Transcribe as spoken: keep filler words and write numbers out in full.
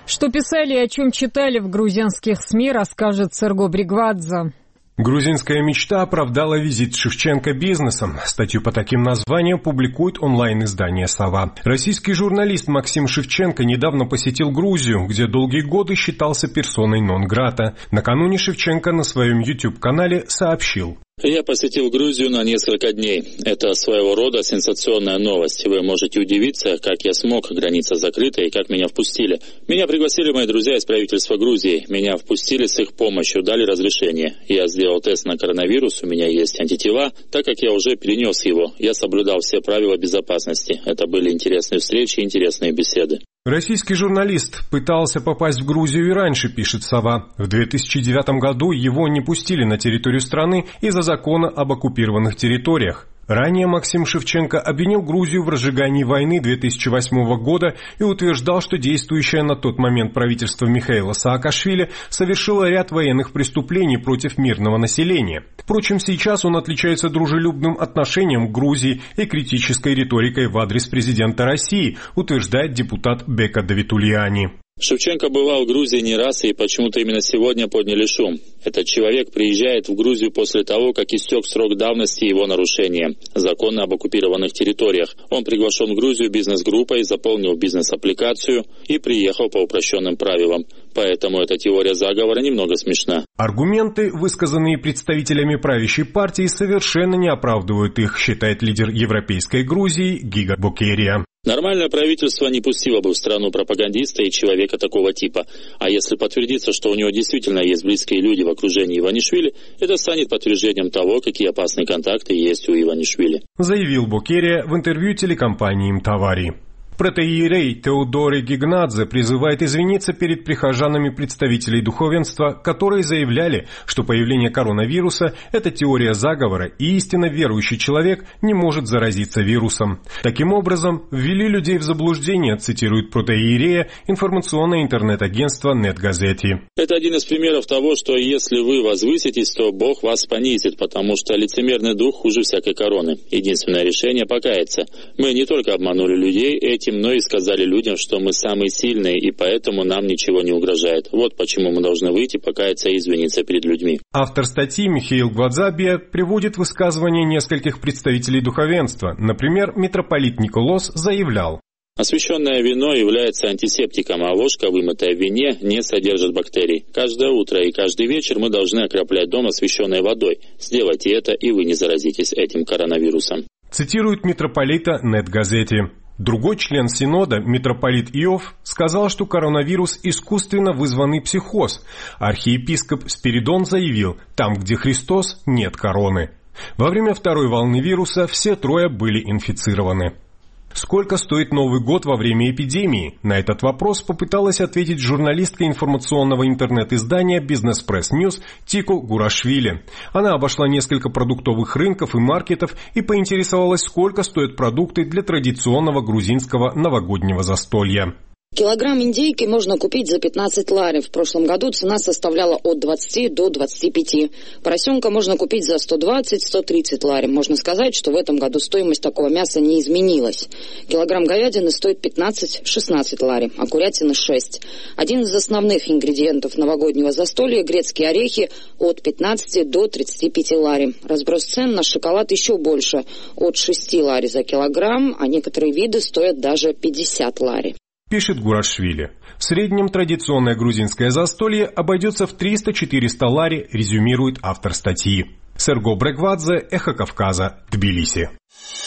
Что писали и о чем читали в грузинских СМИ, расскажет Серго Бригвадзе. Грузинская мечта оправдала визит Шевченко бизнесом. Статью по таким названиям публикует онлайн-издание «Сова». Российский журналист Максим Шевченко недавно посетил Грузию, где долгие годы считался персоной нон-грата. Накануне Шевченко на своем YouTube-канале сообщил: Я посетил Грузию на несколько дней. Это своего рода сенсационная новость. Вы можете удивиться, как я смог, граница закрыта и как меня впустили. Меня пригласили мои друзья из правительства Грузии. Меня впустили с их помощью, дали разрешение. Я сделал тест на коронавирус, у меня есть антитела, так как я уже перенес его. Я соблюдал все правила безопасности. Это были интересные встречи, интересные беседы. Российский журналист пытался попасть в Грузию и раньше, пишет «Сова». В две тысячи девятом году его не пустили на территорию страны из-за закона об оккупированных территориях. Ранее Максим Шевченко обвинил Грузию в разжигании войны две тысячи восьмого года и утверждал, что действующее на тот момент правительство Михаила Саакашвили совершило ряд военных преступлений против мирного населения. Впрочем, сейчас он отличается дружелюбным отношением к Грузии и критической риторикой в адрес президента России, утверждает депутат Бека Давитульяни. Шевченко бывал в Грузии не раз, и почему-то именно сегодня подняли шум. Этот человек приезжает в Грузию после того, как истек срок давности его нарушения закона об оккупированных территориях. Он приглашен в Грузию бизнес-группой, заполнил бизнес-аппликацию и приехал по упрощенным правилам. Поэтому эта теория заговора немного смешна. Аргументы, высказанные представителями правящей партии, совершенно не оправдывают их, считает лидер европейской Грузии Гига Бокерия. Нормальное правительство не пустило бы в страну пропагандиста и человека такого типа. А если подтвердится, что у него действительно есть близкие люди в окружении Иванишвили, это станет подтверждением того, какие опасные контакты есть у Иванишвили. Заявил Бокерия в интервью телекомпании «Мтавари». Протоиерей Теодорий Гигнадзе призывает извиниться перед прихожанами представителей духовенства, которые заявляли, что появление коронавируса – это теория заговора, и истинно верующий человек не может заразиться вирусом. Таким образом, ввели людей в заблуждение, цитирует протоиерея информационное интернет-агентство NetGazeti. Это один из примеров того, что если вы возвыситесь, то Бог вас понизит, потому что лицемерный дух хуже всякой короны. Единственное решение – покаяться. Мы не только обманули людей, эти но и сказали людям, что мы самые сильные, и поэтому нам ничего не угрожает. Вот почему мы должны выйти, покаяться и извиниться перед людьми. Автор статьи Михаил Гвадзабия приводит высказывания нескольких представителей духовенства. Например, митрополит Николос заявлял: освященное вино является антисептиком, а ложка, вымытая в вине, не содержит бактерий. Каждое утро и каждый вечер мы должны окроплять дом освященной водой. Сделайте это, и вы не заразитесь этим коронавирусом. Цитирует митрополита NetGazeti. Другой член Синода, митрополит Иов, сказал, что коронавирус искусственно вызванный психоз. Архиепископ Спиридон заявил: там, где Христос, нет короны. Во время второй волны вируса все трое были инфицированы. Сколько стоит Новый год во время эпидемии? На этот вопрос попыталась ответить журналистка информационного интернет-издания Business Press News Тико Гурашвили. Она обошла несколько продуктовых рынков и маркетов и поинтересовалась, сколько стоят продукты для традиционного грузинского новогоднего застолья. Килограмм индейки можно купить за пятнадцать лари. В прошлом году цена составляла от двадцати до двадцати пяти. Поросенка можно купить за сто двадцать - сто тридцать лари. Можно сказать, что в этом году стоимость такого мяса не изменилась. Килограмм говядины стоит пятнадцать - шестнадцать лари, а курятины шесть. Один из основных ингредиентов новогоднего застолья – грецкие орехи от пятнадцати до тридцати пяти лари. Разброс цен на шоколад еще больше – от шести лари за килограмм, а некоторые виды стоят даже пятьдесят лари. Пишет Гурашвили. В среднем традиционное грузинское застолье обойдется в триста - четыреста лари, резюмирует автор статьи. Серго Бригвадзе, Эхо Кавказа, Тбилиси.